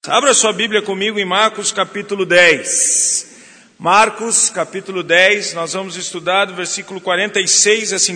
Abra sua Bíblia comigo em Marcos capítulo 10. Marcos capítulo 10, nós vamos estudar do versículo 46 a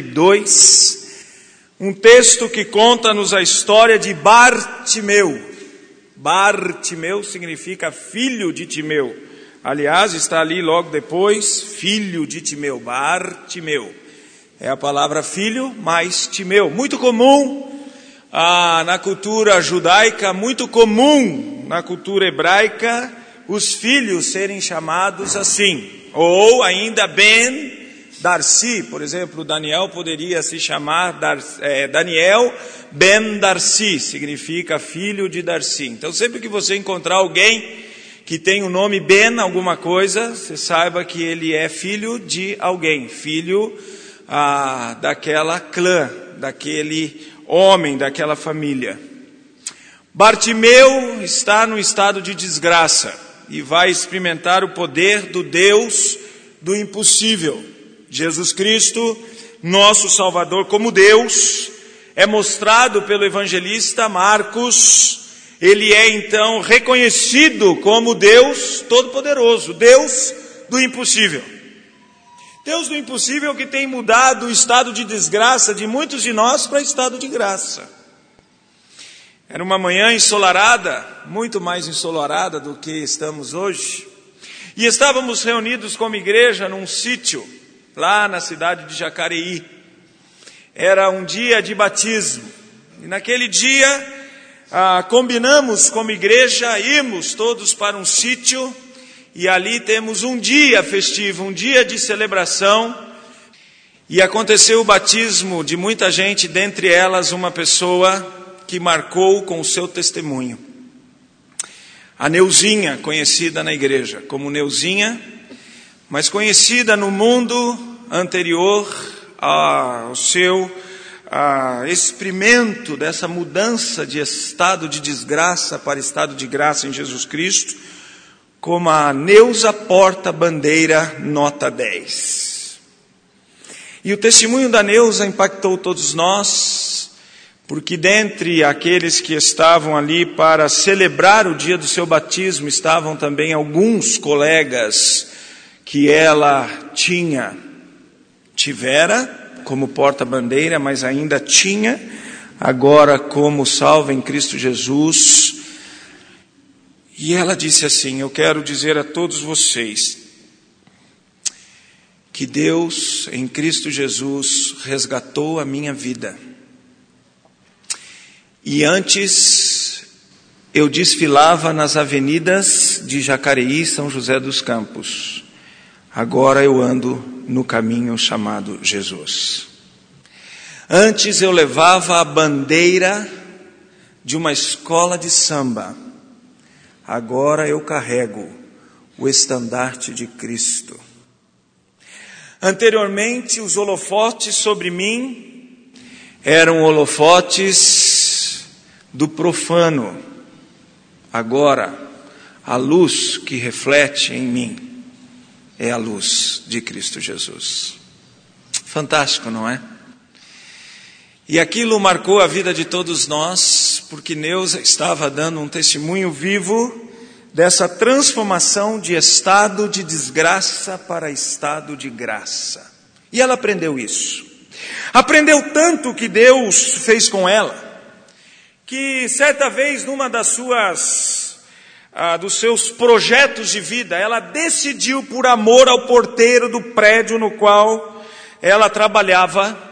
52. Um texto que conta-nos a história de Bartimeu. Bartimeu significa filho de Timeu. Aliás, está ali logo depois, filho de Timeu, Bartimeu. É a palavra filho mais Timeu. Muito comum na cultura judaica, muito comum na cultura hebraica, os filhos serem chamados assim. Ou ainda Ben Darci, por exemplo, Daniel poderia se chamar Daniel Ben Darci, significa filho de Darci. Então sempre que você encontrar alguém que tem o nome Ben alguma coisa, você saiba que ele é filho de alguém, filho daquela clã, daquele homem, daquela família. Bartimeu está no estado de desgraça e vai experimentar o poder do Deus do impossível. Jesus Cristo, nosso Salvador, como Deus, é mostrado pelo evangelista Marcos. Ele é então reconhecido como Deus Todo-Poderoso, Deus do impossível. Deus do impossível que tem mudado o estado de desgraça de muitos de nós para estado de graça. Era uma manhã ensolarada, muito mais ensolarada do que estamos hoje. E estávamos reunidos como igreja num sítio, lá na cidade de Jacareí. Era um dia de batismo. E naquele dia, combinamos como igreja irmos todos para um sítio. E ali temos um dia festivo, um dia de celebração. E aconteceu o batismo de muita gente, dentre elas uma pessoa que marcou com o seu testemunho. A Neuzinha, conhecida na igreja como Neuzinha, mas conhecida no mundo anterior ao seu experimento dessa mudança de estado de desgraça para estado de graça em Jesus Cristo, como a Neuza Porta Bandeira nota 10. E o testemunho da Neuza impactou todos nós, porque dentre aqueles que estavam ali para celebrar o dia do seu batismo, estavam também alguns colegas que ela tivera como porta-bandeira, mas ainda tinha, agora como salva em Cristo Jesus. E ela disse assim: eu quero dizer a todos vocês que Deus em Cristo Jesus resgatou a minha vida. E antes eu desfilava nas avenidas de Jacareí, São José dos Campos. Agora eu ando no caminho chamado Jesus. Antes eu levava a bandeira de uma escola de samba. Agora eu carrego o estandarte de Cristo. Anteriormente, os holofotes sobre mim eram holofotes do profano. Agora, a luz que reflete em mim é a luz de Cristo Jesus. Fantástico, não é? E aquilo marcou a vida de todos nós, porque Neuza estava dando um testemunho vivo dessa transformação de estado de desgraça para estado de graça. E ela aprendeu isso. Aprendeu tanto que Deus fez com ela, que certa vez numa dos seus projetos de vida, ela decidiu, por amor ao porteiro do prédio no qual ela trabalhava,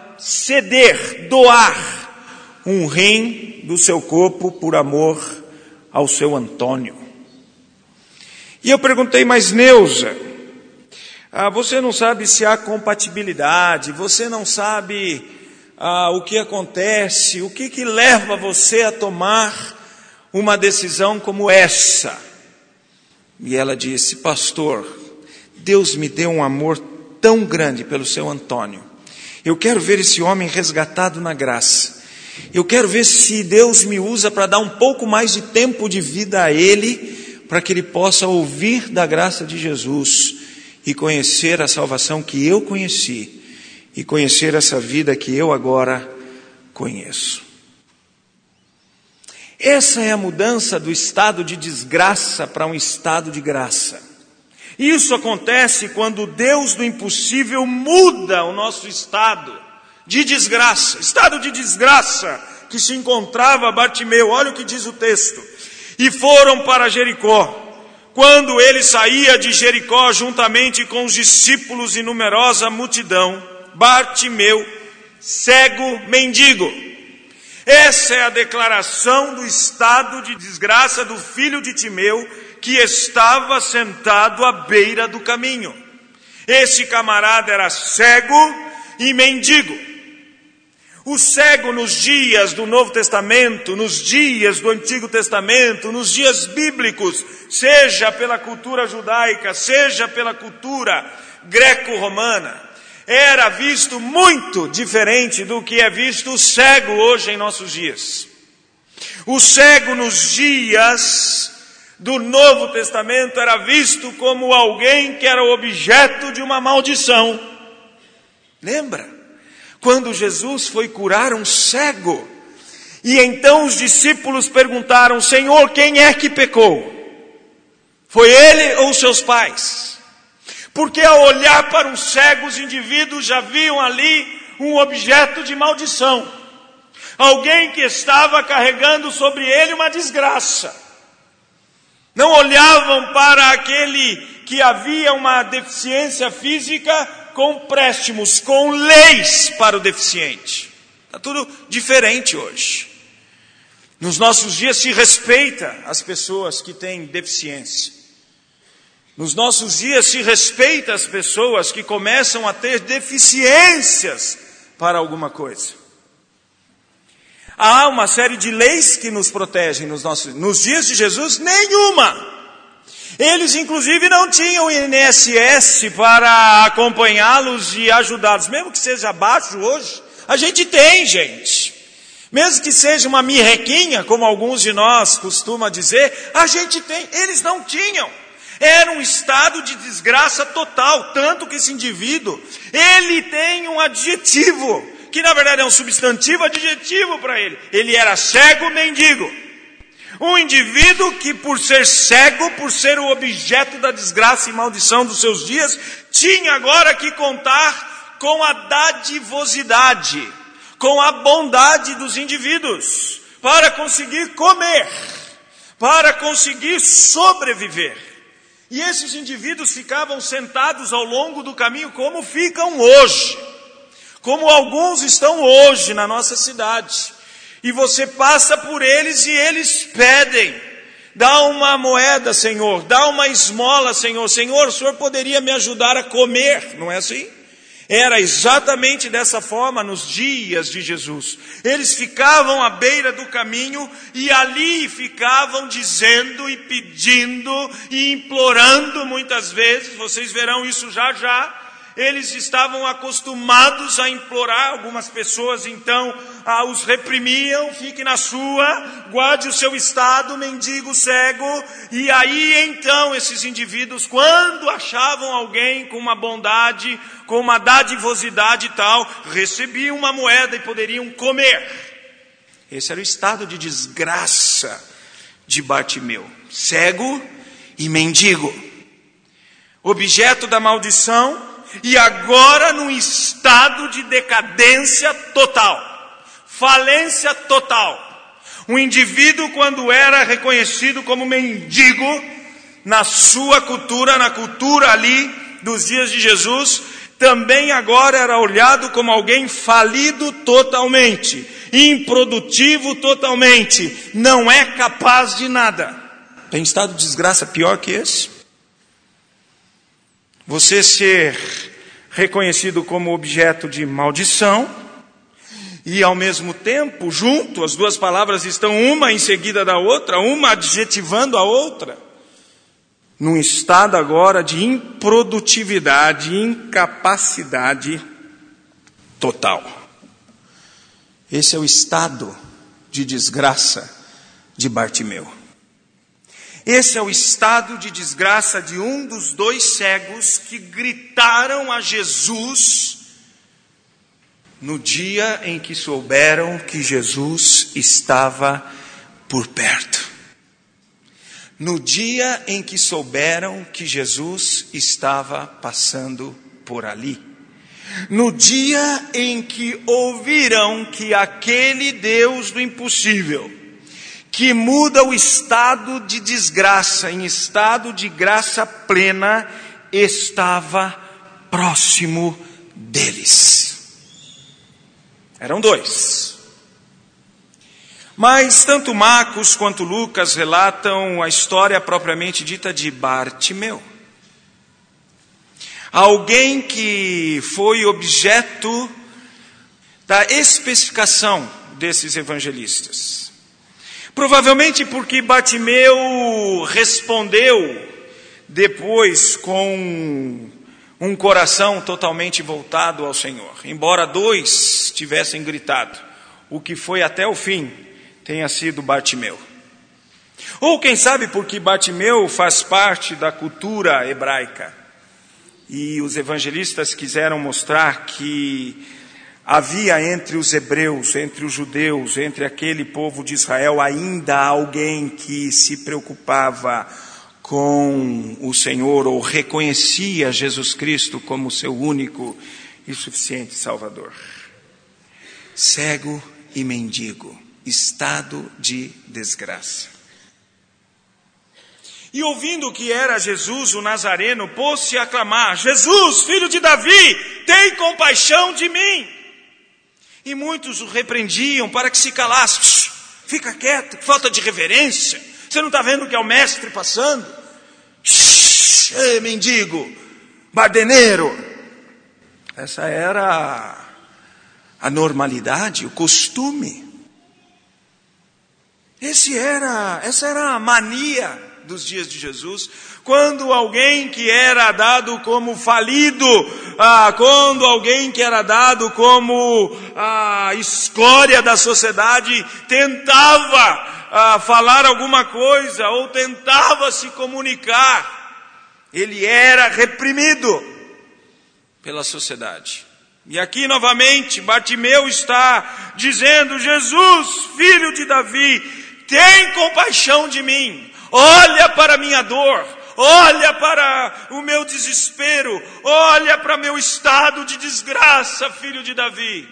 doar um rim do seu corpo por amor ao seu Antônio. E eu perguntei: mas Neuza, você não sabe se há compatibilidade, você não sabe o que acontece, o que leva você a tomar uma decisão como essa? E ela disse: pastor, Deus me deu um amor tão grande pelo seu Antônio. Eu quero ver esse homem resgatado na graça. Eu quero ver se Deus me usa para dar um pouco mais de tempo de vida a ele, para que ele possa ouvir da graça de Jesus e conhecer a salvação que eu conheci e conhecer essa vida que eu agora conheço. Essa é a mudança do estado de desgraça para um estado de graça. Isso acontece quando o Deus do impossível muda o nosso estado de desgraça. Estado de desgraça que se encontrava Bartimeu. Olha o que diz o texto. E foram para Jericó. Quando ele saía de Jericó juntamente com os discípulos e numerosa multidão, Bartimeu, cego, mendigo. Essa é a declaração do estado de desgraça do filho de Timeu, que estava sentado à beira do caminho. Esse camarada era cego e mendigo. O cego nos dias do Novo Testamento, nos dias do Antigo Testamento, nos dias bíblicos, seja pela cultura judaica, seja pela cultura greco-romana, era visto muito diferente do que é visto o cego hoje em nossos dias. O cego nos dias do Novo Testamento era visto como alguém que era objeto de uma maldição. Lembra? Quando Jesus foi curar um cego, e então os discípulos perguntaram: Senhor, quem é que pecou? Foi ele ou seus pais? Porque ao olhar para um cego, os indivíduos já viam ali um objeto de maldição. Alguém que estava carregando sobre ele uma desgraça. Não olhavam para aquele que havia uma deficiência física com préstimos, com leis para o deficiente. Está tudo diferente hoje. Nos nossos dias se respeita as pessoas que têm deficiência. Nos nossos dias se respeita as pessoas que começam a ter deficiências para alguma coisa. Há uma série de leis que nos protegem nos dias de Jesus, nenhuma. Eles inclusive não tinham INSS para acompanhá-los e ajudá-los, mesmo que seja baixo hoje. A gente tem, gente. Mesmo que seja uma mirrequinha, como alguns de nós costumam dizer, a gente tem. Eles não tinham. Era um estado de desgraça total, tanto que esse indivíduo, ele tem um adjetivo, que na verdade é um substantivo adjetivo para ele. Ele era cego, mendigo. Um indivíduo que por ser cego, por ser o objeto da desgraça e maldição dos seus dias, tinha agora que contar com a dadivosidade, com a bondade dos indivíduos, para conseguir comer, para conseguir sobreviver. E esses indivíduos ficavam sentados ao longo do caminho como ficam hoje, como alguns estão hoje na nossa cidade. E você passa por eles e eles pedem: dá uma moeda, Senhor, dá uma esmola, Senhor. Senhor, o Senhor poderia me ajudar a comer, não é assim? Era exatamente dessa forma nos dias de Jesus. Eles ficavam à beira do caminho e ali ficavam dizendo e pedindo e implorando muitas vezes. Vocês verão isso já já. Eles estavam acostumados a implorar. Algumas pessoas então os reprimiam: fique na sua, guarde o seu estado, mendigo, cego. E aí então esses indivíduos, quando achavam alguém com uma bondade, com uma dadivosidade e tal, recebiam uma moeda e poderiam comer. Esse era o estado de desgraça de Bartimeu, cego e mendigo, objeto da maldição. E agora num estado de decadência total, falência total. Um indivíduo, quando era reconhecido como mendigo, na sua cultura, na cultura ali dos dias de Jesus, também agora era olhado como alguém falido totalmente, improdutivo totalmente, não é capaz de nada. Tem estado de desgraça pior que esse? Você ser reconhecido como objeto de maldição e ao mesmo tempo, junto, as duas palavras estão uma em seguida da outra, uma adjetivando a outra, num estado agora de improdutividade, incapacidade total. Esse é o estado de desgraça de Bartimeu. Esse é o estado de desgraça de um dos dois cegos que gritaram a Jesus no dia em que souberam que Jesus estava por perto. No dia em que souberam que Jesus estava passando por ali. No dia em que ouviram que aquele Deus do impossível, que muda o estado de desgraça em estado de graça plena, estava próximo deles. Eram dois. Mas tanto Marcos quanto Lucas relatam a história propriamente dita de Bartimeu. Alguém que foi objeto da especificação desses evangelistas. Provavelmente porque Bartimeu respondeu depois com um coração totalmente voltado ao Senhor. Embora dois tivessem gritado, o que foi até o fim tenha sido Bartimeu. Ou quem sabe porque Bartimeu faz parte da cultura hebraica. E os evangelistas quiseram mostrar que havia entre os hebreus, entre os judeus, entre aquele povo de Israel, ainda alguém que se preocupava com o Senhor, ou reconhecia Jesus Cristo como seu único e suficiente Salvador. Cego e mendigo, estado de desgraça. E ouvindo que era Jesus o Nazareno, pôs-se a clamar: Jesus, filho de Davi, tem compaixão de mim. E muitos o repreendiam para que se calasse. Fica quieto, que falta de reverência. Você não está vendo que é o mestre passando? Ei, mendigo, bardeneiro. Essa era a normalidade, o costume. Essa era a mania dos dias de Jesus, quando alguém que era dado como falido, quando alguém que era dado como a escória da sociedade tentava falar alguma coisa ou tentava se comunicar, ele era reprimido pela sociedade. E aqui novamente Bartimeu está dizendo: Jesus, filho de Davi, tem compaixão de mim. Olha para a minha dor, olha para o meu desespero, olha para meu estado de desgraça, filho de Davi.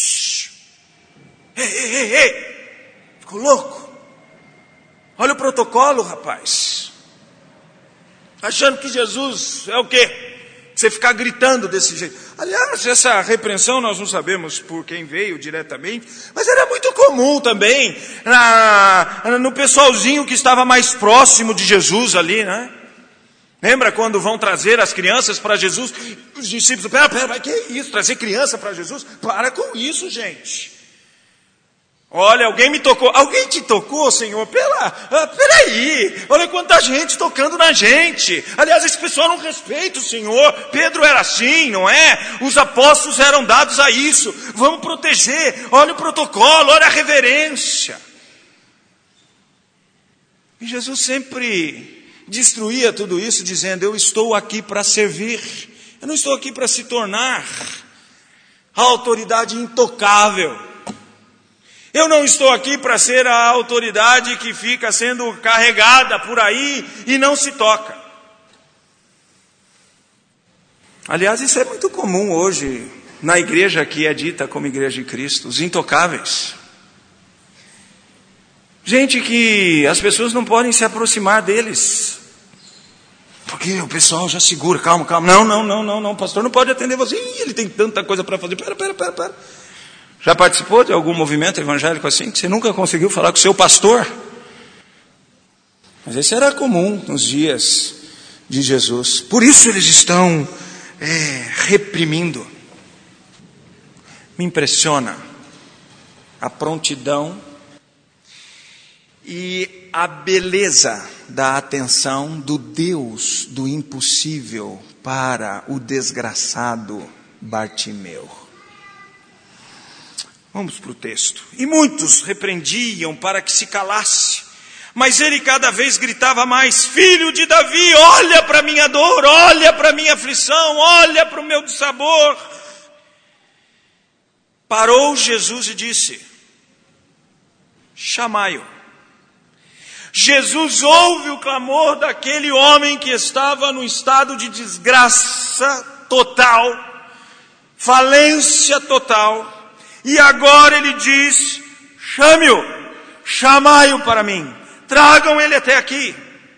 Ei, ficou louco? Olha o protocolo, rapaz. Achando que Jesus é o quê? Você ficar gritando desse jeito. Aliás, essa repreensão nós não sabemos por quem veio diretamente, mas era muito comum também no pessoalzinho que estava mais próximo de Jesus ali, né? Lembra quando vão trazer as crianças para Jesus? Os discípulos, pera, que é isso? Trazer criança para Jesus? Para com isso, gente. Olha, alguém me tocou. Alguém te tocou, Senhor? Peraí. Olha quanta gente tocando na gente. Aliás, esse pessoal não respeita o Senhor. Pedro era assim, não é? Os apóstolos eram dados a isso. Vamos proteger. Olha o protocolo, olha a reverência. E Jesus sempre destruía tudo isso, dizendo: eu estou aqui para servir. Eu não estou aqui para se tornar a autoridade intocável. Eu não estou aqui para ser a autoridade que fica sendo carregada por aí e não se toca. Aliás, isso é muito comum hoje na igreja que é dita como Igreja de Cristo, os intocáveis. Gente que as pessoas não podem se aproximar deles, porque o pessoal já segura, calma. Não, o pastor não pode atender você. Ele tem tanta coisa para fazer. Pera. Já participou de algum movimento evangélico assim, que você nunca conseguiu falar com o seu pastor? Mas esse era comum nos dias de Jesus. Por isso eles estão reprimindo. Me impressiona a prontidão e a beleza da atenção do Deus do impossível para o desgraçado Bartimeu. Vamos para o texto. E muitos repreendiam para que se calasse, mas ele cada vez gritava mais: filho de Davi, olha para a minha dor, olha para a minha aflição, olha para o meu dissabor. Parou Jesus e disse: chamai-o. Jesus ouve o clamor daquele homem que estava no estado de desgraça total, falência total, e agora ele diz: chame-o, chamai-o para mim, tragam ele até aqui.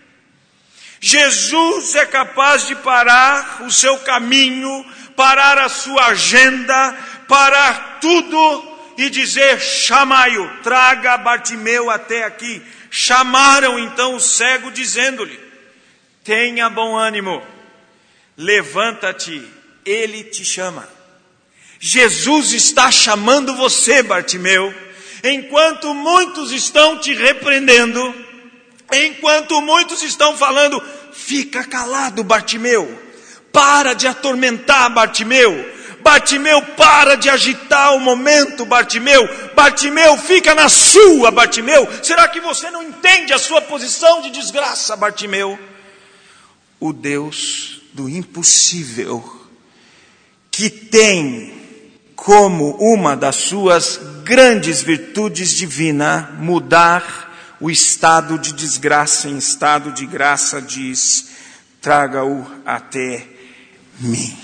Jesus é capaz de parar o seu caminho, parar a sua agenda, parar tudo e dizer: chamai-o, traga Bartimeu até aqui. Chamaram então o cego dizendo-lhe: tenha bom ânimo, levanta-te, ele te chama. Jesus está chamando você, Bartimeu, enquanto muitos estão te repreendendo, enquanto muitos estão falando: fica calado, Bartimeu, para de atormentar, Bartimeu, Bartimeu, para de agitar o momento, Bartimeu, Bartimeu, fica na sua, Bartimeu, será que você não entende a sua posição de desgraça, Bartimeu? O Deus do impossível, que tem como uma das suas grandes virtudes divinas mudar o estado de desgraça em estado de graça, diz: traga-o até mim.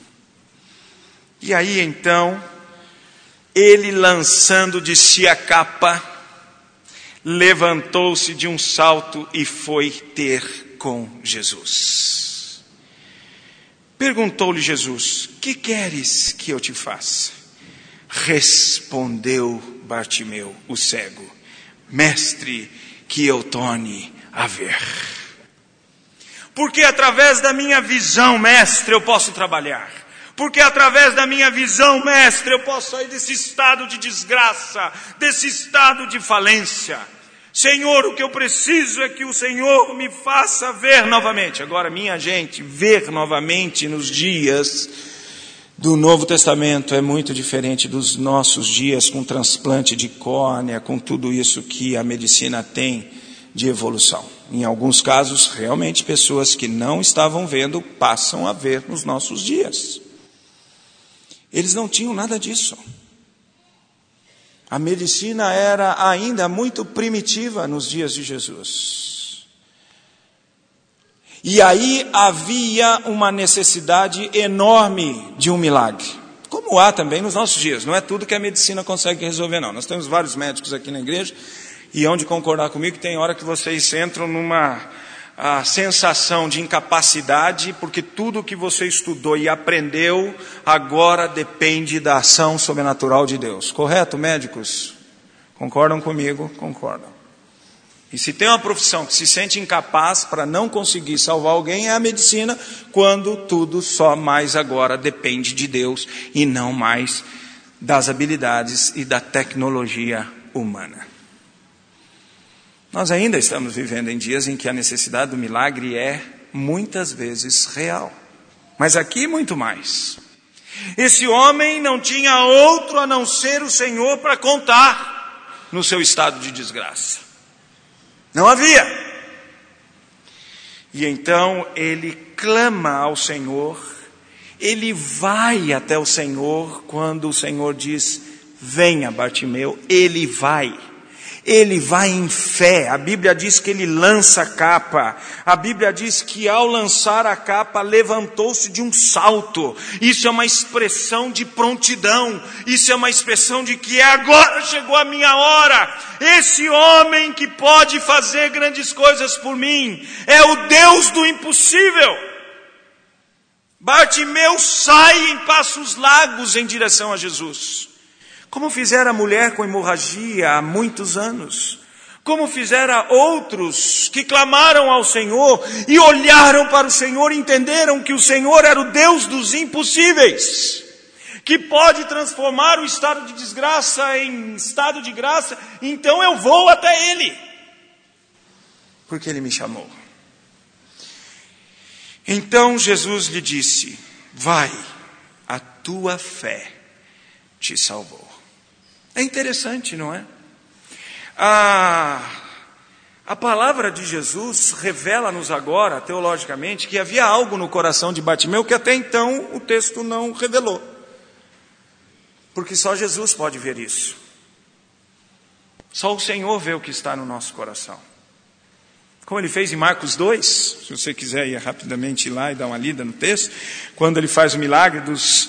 E aí então, ele, lançando de si a capa, levantou-se de um salto e foi ter com Jesus. Perguntou-lhe Jesus: que queres que eu te faça? Respondeu Bartimeu, o cego: mestre, que eu torne a ver. Porque através da minha visão, mestre, eu posso trabalhar. Porque através da minha visão, mestre, eu posso sair desse estado de desgraça, desse estado de falência. Senhor, o que eu preciso é que o Senhor me faça ver novamente. Agora, minha gente, ver novamente nos dias do Novo Testamento é muito diferente dos nossos dias, com transplante de córnea, com tudo isso que a medicina tem de evolução. Em alguns casos, realmente, pessoas que não estavam vendo passam a ver nos nossos dias. Eles não tinham nada disso. A medicina era ainda muito primitiva nos dias de Jesus. E aí havia uma necessidade enorme de um milagre. Como há também nos nossos dias. Não é tudo que a medicina consegue resolver, não. Nós temos vários médicos aqui na igreja e hão de concordar comigo que tem hora que vocês entram numa sensação de incapacidade, porque tudo que você estudou e aprendeu agora depende da ação sobrenatural de Deus. Correto, médicos? Concordam comigo? Concordam. E se tem uma profissão que se sente incapaz para não conseguir salvar alguém, é a medicina, quando tudo só mais agora depende de Deus e não mais das habilidades e da tecnologia humana. Nós ainda estamos vivendo em dias em que a necessidade do milagre é muitas vezes real. Mas aqui muito mais. Esse homem não tinha outro a não ser o Senhor para contar no seu estado de desgraça. Não havia. E então ele clama ao Senhor, ele vai até o Senhor quando o Senhor diz: venha, Bartimeu, ele vai. Ele vai em fé. A Bíblia diz que ele lança a capa. A Bíblia diz que ao lançar a capa levantou-se de um salto. Isso é uma expressão de prontidão. Isso é uma expressão de que agora chegou a minha hora. Esse homem que pode fazer grandes coisas por mim é o Deus do impossível. Bartimeu sai em passos largos em direção a Jesus. Como fizera a mulher com hemorragia há muitos anos. Como fizera outros que clamaram ao Senhor e olharam para o Senhor e entenderam que o Senhor era o Deus dos impossíveis. Que pode transformar o estado de desgraça em estado de graça. Então eu vou até Ele. Porque Ele me chamou. Então Jesus lhe disse: vai, a tua fé te salvou. É interessante, não é? A palavra de Jesus revela-nos agora, teologicamente, que havia algo no coração de Bartimeu que até então o texto não revelou. Porque só Jesus pode ver isso. Só o Senhor vê o que está no nosso coração. Como ele fez em Marcos 2, se você quiser ir rapidamente lá e dar uma lida no texto, quando ele faz o milagre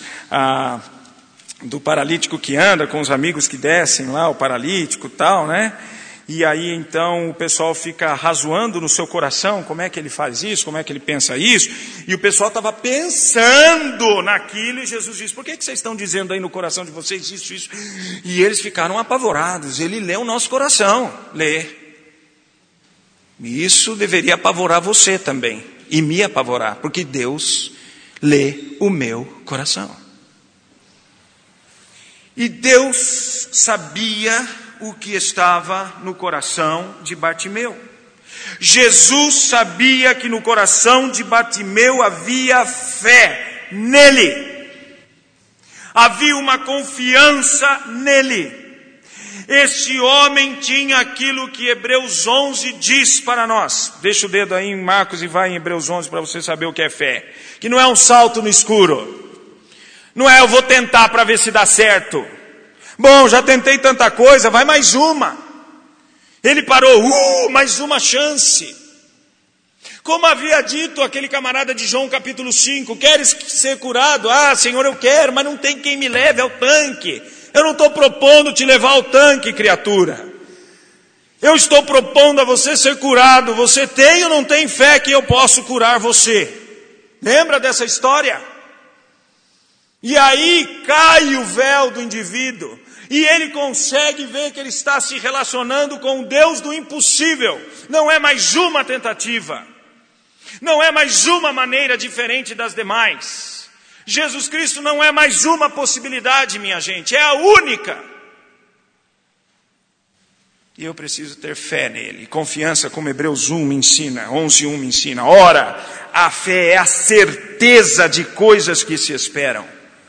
do paralítico que anda, com os amigos que descem lá, o paralítico e tal, né? E aí então o pessoal fica razoando no seu coração, como é que ele faz isso, como é que ele pensa isso, e o pessoal estava pensando naquilo, e Jesus disse, por que vocês estão dizendo aí no coração de vocês isso? E eles ficaram apavorados. Ele lê o nosso coração, lê. E isso deveria apavorar você também, e me apavorar, porque Deus lê o meu coração. E Deus sabia o que estava no coração de Bartimeu. Jesus sabia que no coração de Bartimeu havia fé nele. Havia uma confiança nele. Este homem tinha aquilo que Hebreus 11 diz para nós. Deixa o dedo aí em Marcos e vai em Hebreus 11 para você saber o que é fé. Que não é um salto no escuro. Não é eu vou tentar para ver se dá certo. Bom, já tentei tanta coisa, vai mais uma. Ele parou, mais uma chance. Como havia dito aquele camarada de João capítulo 5, queres ser curado? Ah, Senhor, eu quero, mas não tem quem me leve ao tanque. Eu não estou propondo te levar ao tanque, criatura. Eu estou propondo a você ser curado. Você tem ou não tem fé que eu posso curar você? Lembra dessa história? E aí cai o véu do indivíduo. E ele consegue ver que ele está se relacionando com o Deus do impossível. Não é mais uma tentativa. Não é mais uma maneira diferente das demais. Jesus Cristo não é mais uma possibilidade, minha gente. É a única. E eu preciso ter fé nele. Confiança, como Hebreus 1 ensina, 11:1 me ensina. Ora, a fé é a certeza de coisas que se esperam.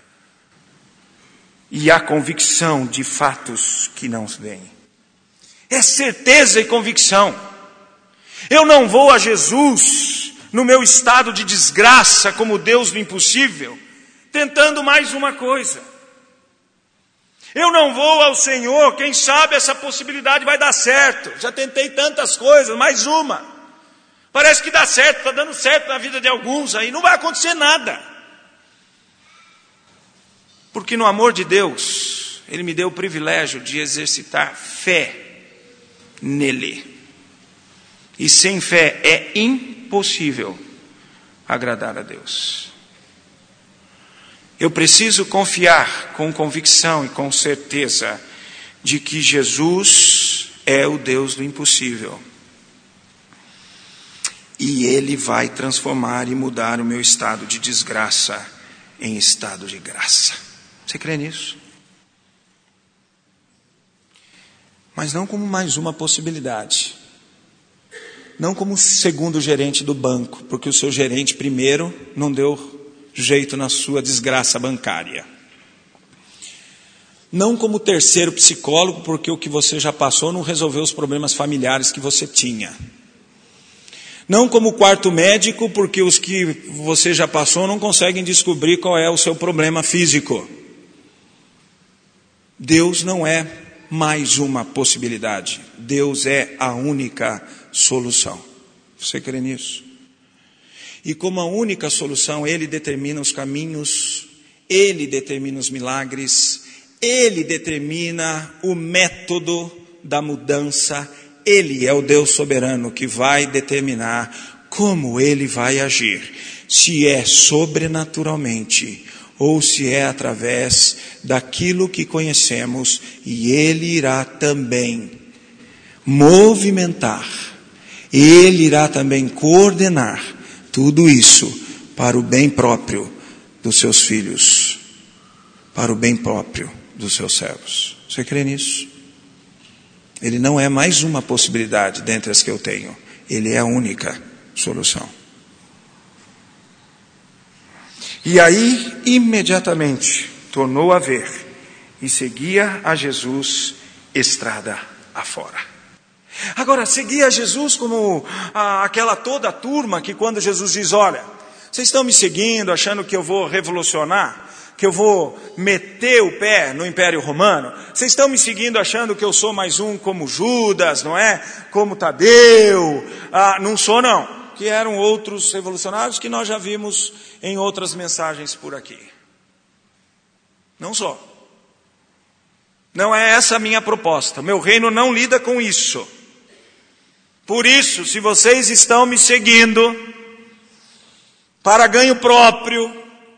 E a convicção de fatos que não se veem. É certeza e convicção. Eu não vou a Jesus no meu estado de desgraça como Deus do impossível, tentando mais uma coisa. Eu não vou ao Senhor, quem sabe essa possibilidade vai dar certo. Já tentei tantas coisas, mais uma. Parece que dá certo, está dando certo na vida de alguns aí, não vai acontecer nada. Porque no amor de Deus, Ele me deu o privilégio de exercitar fé nele. E sem fé é impossível agradar a Deus. Eu preciso confiar com convicção e com certeza de que Jesus é o Deus do impossível. E Ele vai transformar e mudar o meu estado de desgraça em estado de graça. Você crê nisso? Mas não como mais uma possibilidade. Não como segundo gerente do banco, porque o seu gerente primeiro não deu jeito na sua desgraça bancária. Não como terceiro psicólogo, porque o que você já passou não resolveu os problemas familiares que você tinha. Não como quarto médico, porque os que você já passou não conseguem descobrir qual é o seu problema físico. Deus não é mais uma possibilidade. Deus é a única solução. Você crê nisso? E como a única solução, Ele determina os caminhos, Ele determina os milagres, Ele determina o método da mudança. Ele é o Deus soberano que vai determinar como Ele vai agir. Se é sobrenaturalmente ou se é através daquilo que conhecemos, e Ele irá também movimentar, Ele irá também coordenar tudo isso para o bem próprio dos seus filhos, para o bem próprio dos seus servos. Você crê nisso? Ele não é mais uma possibilidade dentre as que eu tenho, Ele é a única solução. E aí, imediatamente, tornou a ver e seguia a Jesus estrada afora. Agora, seguia a Jesus como aquela toda a turma que quando Jesus diz, olha, vocês estão me seguindo, achando que eu vou revolucionar? que eu vou meter o pé no Império Romano? Vocês estão me seguindo achando que eu sou mais um como Judas, não é? Como Tadeu? Não sou não. Que eram outros revolucionários que nós já vimos em outras mensagens por aqui. Não sou. Não é essa a minha proposta. Meu reino não lida com isso. Por isso, se vocês estão me seguindo para ganho próprio,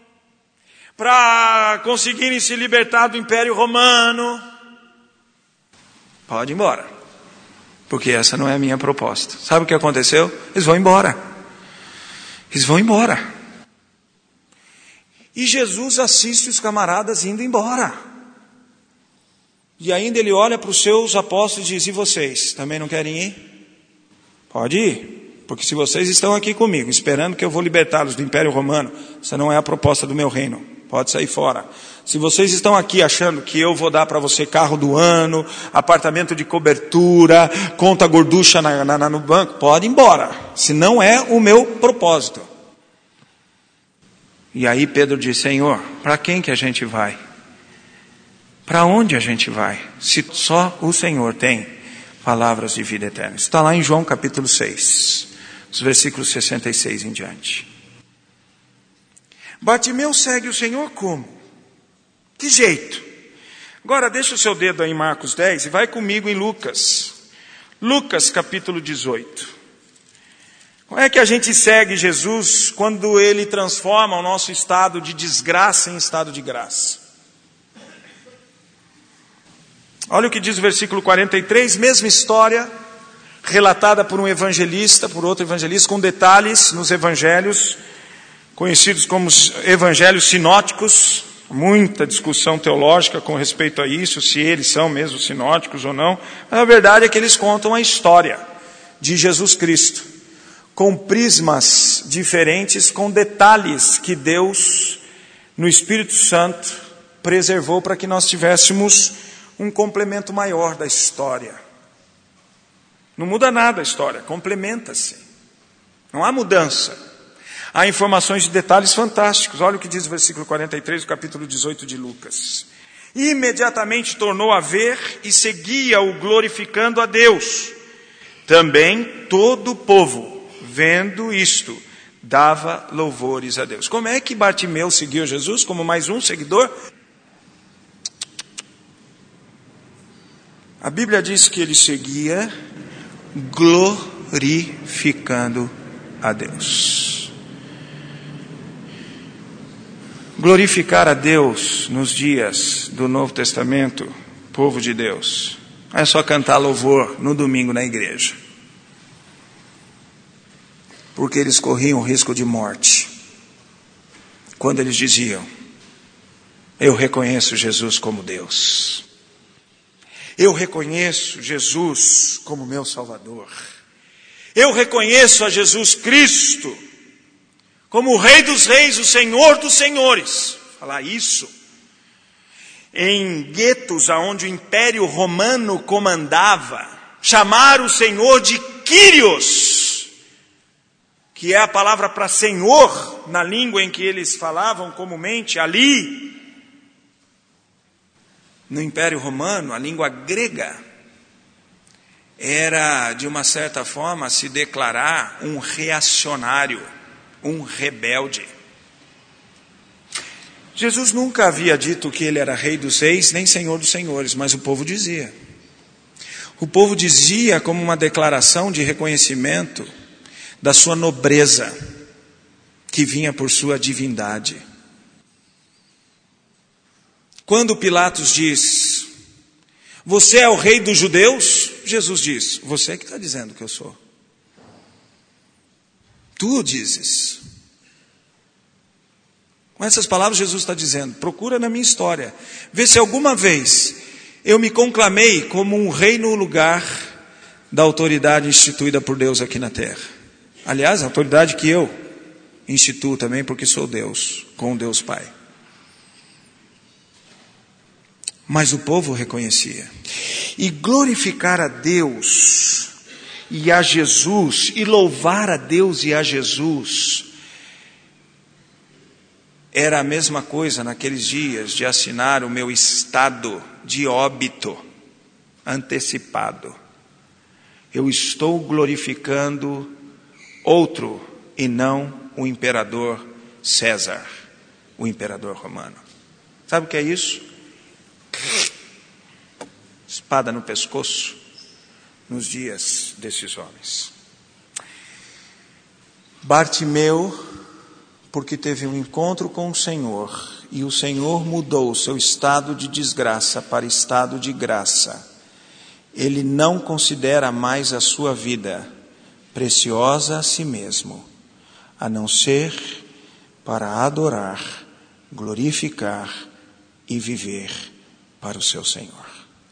para conseguirem se libertar do Império Romano, pode ir embora. Porque essa não é a minha proposta. Sabe o que aconteceu? Eles vão embora. Eles vão embora. E Jesus assiste os camaradas indo embora. E ainda ele olha para os seus apóstolos e diz: e vocês, também não querem ir? Pode ir. Porque se vocês estão aqui comigo, esperando que eu vou libertá-los do Império Romano, essa não é a proposta do meu reino. Pode sair fora. Se vocês estão aqui achando que eu vou dar para você carro do ano, apartamento de cobertura, conta gorducha no banco, pode ir embora. Se não é o meu propósito. E aí Pedro diz: Senhor, para quem que a gente vai? Para onde a gente vai? Se só o Senhor tem palavras de vida eterna. Está lá em João capítulo 6, os versículos 66 em diante. Bartimeu segue o Senhor como? Que jeito? Agora deixa o seu dedo aí em Marcos 10 e vai comigo em Lucas. Lucas capítulo 18. Como é que a gente segue Jesus quando ele transforma o nosso estado de desgraça em estado de graça? Olha o que diz o versículo 43, mesma história, relatada por um evangelista, por outro evangelista, com detalhes nos evangelhos, conhecidos como evangelhos sinóticos. Muita discussão teológica com respeito a isso, se eles são mesmo sinóticos ou não. Mas a verdade é que eles contam a história de Jesus Cristo, com prismas diferentes, com detalhes que Deus, no Espírito Santo, preservou para que nós tivéssemos um complemento maior da história. Não muda nada a história, complementa-se. Não há mudança. Há informações de detalhes fantásticos. Olha o que diz o versículo 43 do capítulo 18 de Lucas. Imediatamente tornou a ver e seguia-o glorificando a Deus. Também todo o povo, vendo isto, dava louvores a Deus. Como é que Bartimeu seguiu Jesus como mais um seguidor? A Bíblia diz que ele seguia glorificando a Deus. Glorificar a Deus nos dias do Novo Testamento, povo de Deus, não é só cantar louvor no domingo na igreja. Porque eles corriam risco de morte quando eles diziam: eu reconheço Jesus como Deus. Eu reconheço Jesus como meu Salvador. Eu reconheço a Jesus Cristo como o Rei dos Reis, o Senhor dos Senhores. Falar isso em guetos aonde o Império Romano comandava, chamar o Senhor de Kyrios, que é a palavra para Senhor na língua em que eles falavam comumente ali. No Império Romano, a língua grega era, de uma certa forma, se declarar um reacionário, um rebelde. Jesus nunca havia dito que ele era Rei dos Reis, nem Senhor dos Senhores, mas o povo dizia. O povo dizia como uma declaração de reconhecimento da sua nobreza, que vinha por sua divindade. Quando Pilatos diz: você é o rei dos judeus? Jesus diz: você é que está dizendo que eu sou. Tu dizes. Com essas palavras Jesus está dizendo: procura na minha história, vê se alguma vez eu me conclamei como um rei no lugar da autoridade instituída por Deus aqui na terra. Aliás, a autoridade que eu instituo também, porque sou Deus, com Deus Pai. Mas o povo reconhecia. E glorificar a Deus e a Jesus, e louvar a Deus e a Jesus, Era a mesma coisa naqueles dias de assinar o meu estado de óbito antecipado. Eu estou glorificando outro e não o imperador César, o imperador romano. Sabe o que é isso? Espada no pescoço nos dias desses homens. Bartimeu, porque teve um encontro com o Senhor, e o Senhor mudou o seu estado de desgraça para estado de graça. Ele não considera mais a sua vida preciosa a si mesmo, a não ser para adorar, glorificar e viver para o seu Senhor.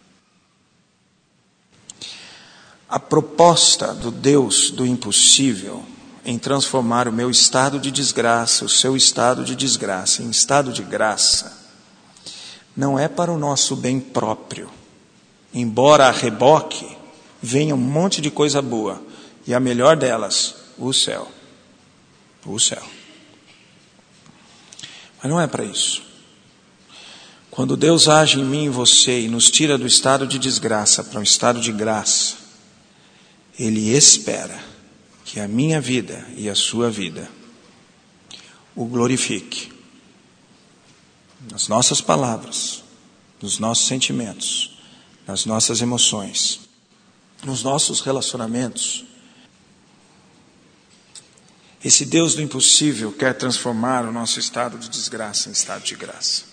A proposta do Deus do impossível em transformar o meu estado de desgraça, o seu estado de desgraça, em estado de graça, não é para o nosso bem próprio. Embora a reboque venha um monte de coisa boa, e a melhor delas, o céu. O céu. Mas não é para isso. Quando Deus age em mim e você e nos tira do estado de desgraça para um estado de graça, Ele espera que a minha vida e a sua vida o glorifique. Nas nossas palavras, nos nossos sentimentos, nas nossas emoções, nos nossos relacionamentos. Esse Deus do impossível quer transformar o nosso estado de desgraça em estado de graça.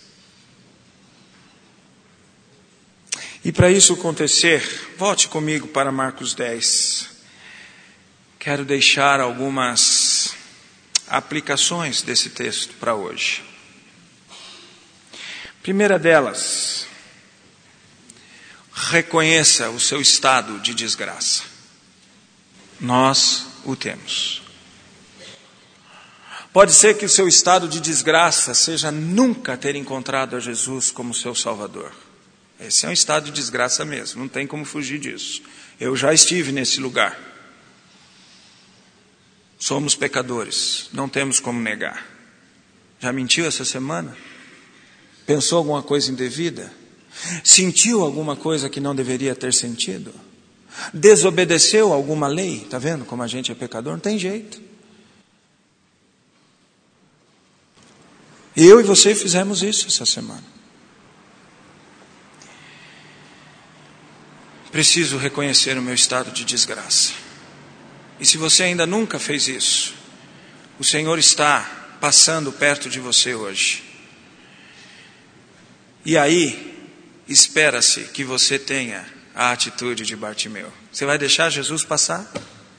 E para isso acontecer, volte comigo para Marcos 10. Quero deixar algumas aplicações desse texto para hoje. Primeira delas, reconheça o seu estado de desgraça. Nós o temos. Pode ser que o seu estado de desgraça seja nunca ter encontrado a Jesus como seu Salvador. Esse é um estado de desgraça mesmo, não tem como fugir disso. Eu já estive nesse lugar. Somos pecadores, não temos como negar. Já mentiu essa semana? Pensou alguma coisa indevida? Sentiu alguma coisa que não deveria ter sentido? Desobedeceu alguma lei? Está vendo como a gente é pecador? Não tem jeito. Eu e você fizemos isso essa semana. Preciso reconhecer o meu estado de desgraça. E se você ainda nunca fez isso, o Senhor está passando perto de você hoje. E aí, espera-se que você tenha a atitude de Bartimeu. Você vai deixar Jesus passar?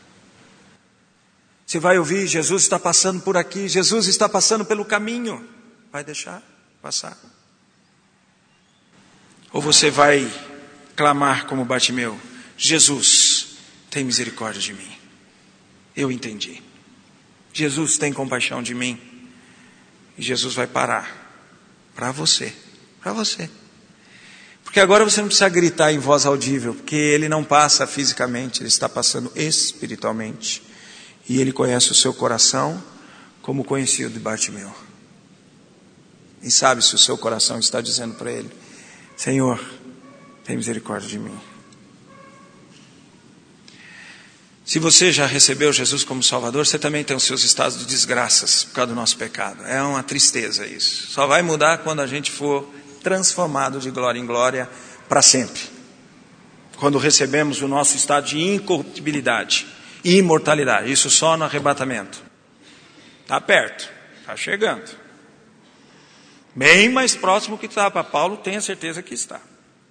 Você vai ouvir, Jesus está passando por aqui, Jesus está passando pelo caminho. Vai deixar passar? Ou você vai clamar como Bartimeu: Jesus, tem misericórdia de mim. Eu entendi. Jesus tem compaixão de mim. E Jesus vai parar. Para você. Para você. Porque agora você não precisa gritar em voz audível, porque Ele não passa fisicamente, Ele está passando espiritualmente. E Ele conhece o seu coração como conhecia o de Bartimeu. E sabe se o seu coração está dizendo para Ele: Senhor, tem misericórdia de mim. Se você já recebeu Jesus como Salvador, você também tem os seus estados de desgraças por causa do nosso pecado. É uma tristeza isso. Só vai mudar quando a gente for transformado de glória em glória para sempre. Quando recebemos o nosso estado de incorruptibilidade e imortalidade. Isso só no arrebatamento. Está perto, está chegando. Bem mais próximo que estava para Paulo, tenha certeza que está.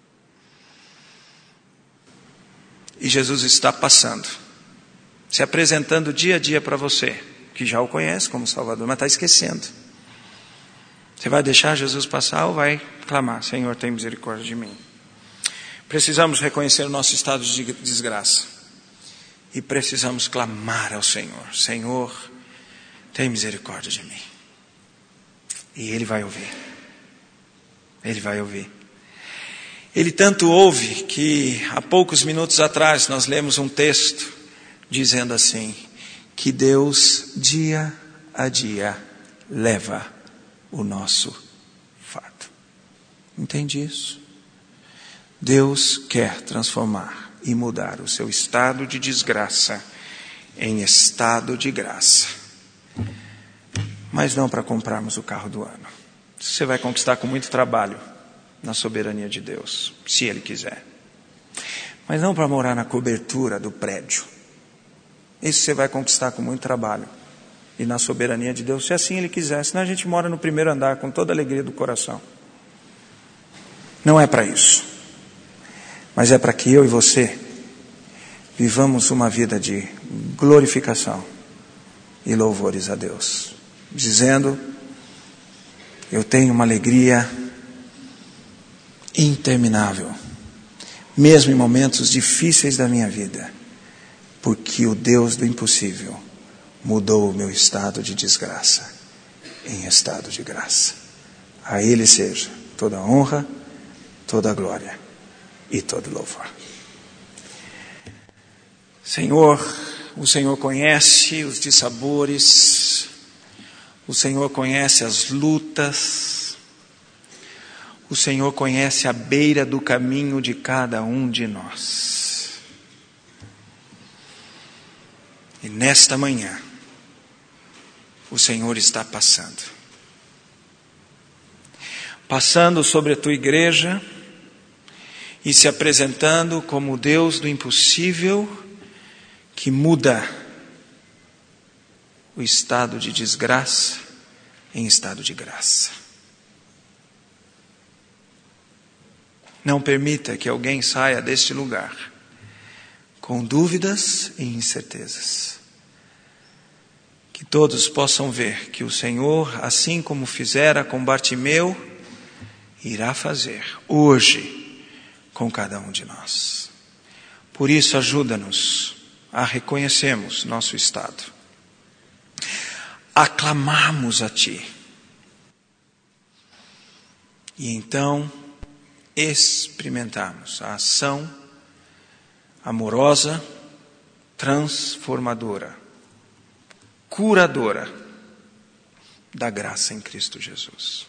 E Jesus está passando, se apresentando dia a dia para você, que já o conhece como Salvador, mas está esquecendo. Você vai deixar Jesus passar ou vai clamar: Senhor, tem misericórdia de mim? Precisamos reconhecer o nosso estado de desgraça. E precisamos clamar ao Senhor: Senhor, tem misericórdia de mim. E Ele vai ouvir. Ele vai ouvir. Ele tanto ouve que há poucos minutos atrás nós lemos um texto dizendo assim: que Deus dia a dia leva o nosso fardo. Entende isso? Deus quer transformar e mudar o seu estado de desgraça em estado de graça. Mas não para comprarmos o carro do ano. Isso você vai conquistar com muito trabalho na soberania de Deus, se Ele quiser. Mas não para morar na cobertura do prédio. Isso você vai conquistar com muito trabalho e na soberania de Deus, se assim Ele quiser. Senão a gente mora no primeiro andar com toda a alegria do coração. Não é para isso. Mas é para que eu e você vivamos uma vida de glorificação e louvores a Deus. Dizendo, eu tenho uma alegria interminável, mesmo em momentos difíceis da minha vida, porque o Deus do impossível mudou o meu estado de desgraça em estado de graça. A Ele seja toda a honra, toda a glória e todo louvor. Senhor, o Senhor conhece os dissabores, o Senhor conhece as lutas, o Senhor conhece a beira do caminho de cada um de nós. E nesta manhã, o Senhor está passando sobre a tua igreja e se apresentando como o Deus do impossível que muda o estado de desgraça em estado de graça. Não permita que alguém saia deste lugar com dúvidas e incertezas. Que todos possam ver que o Senhor, assim como fizera com Bartimeu, irá fazer hoje com cada um de nós. Por isso, ajuda-nos a reconhecermos nosso estado, aclamarmos a Ti e então experimentarmos a ação amorosa, transformadora, curadora da graça em Cristo Jesus.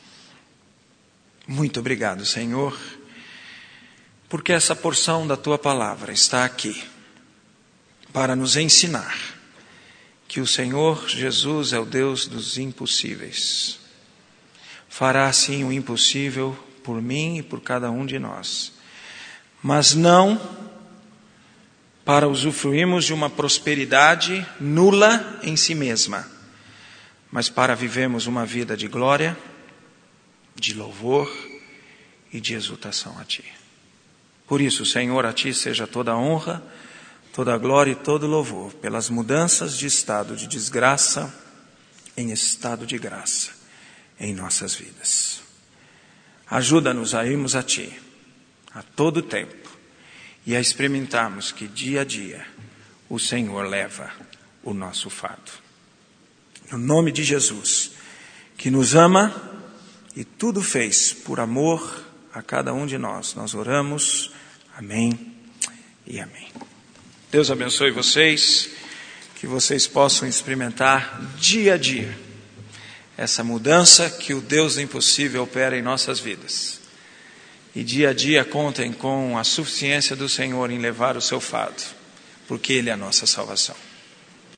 Muito obrigado, Senhor, porque essa porção da Tua palavra está aqui para nos ensinar que o Senhor Jesus é o Deus dos impossíveis. Fará sim o impossível por mim e por cada um de nós, mas não para usufruirmos de uma prosperidade nula em si mesma, mas para vivermos uma vida de glória, de louvor e de exultação a Ti. Por isso, Senhor, a Ti seja toda a honra, toda a glória e todo o louvor pelas mudanças de estado de desgraça em estado de graça em nossas vidas. Ajuda-nos a irmos a Ti a todo tempo e a experimentarmos que dia a dia o Senhor leva o nosso fardo. No nome de Jesus, que nos ama e tudo fez por amor a cada um de nós, nós oramos. Amém e amém. Deus abençoe vocês, que vocês possam experimentar dia a dia essa mudança que o Deus do impossível opera em nossas vidas. E dia a dia contem com a suficiência do Senhor em levar o seu fardo, porque Ele é a nossa salvação.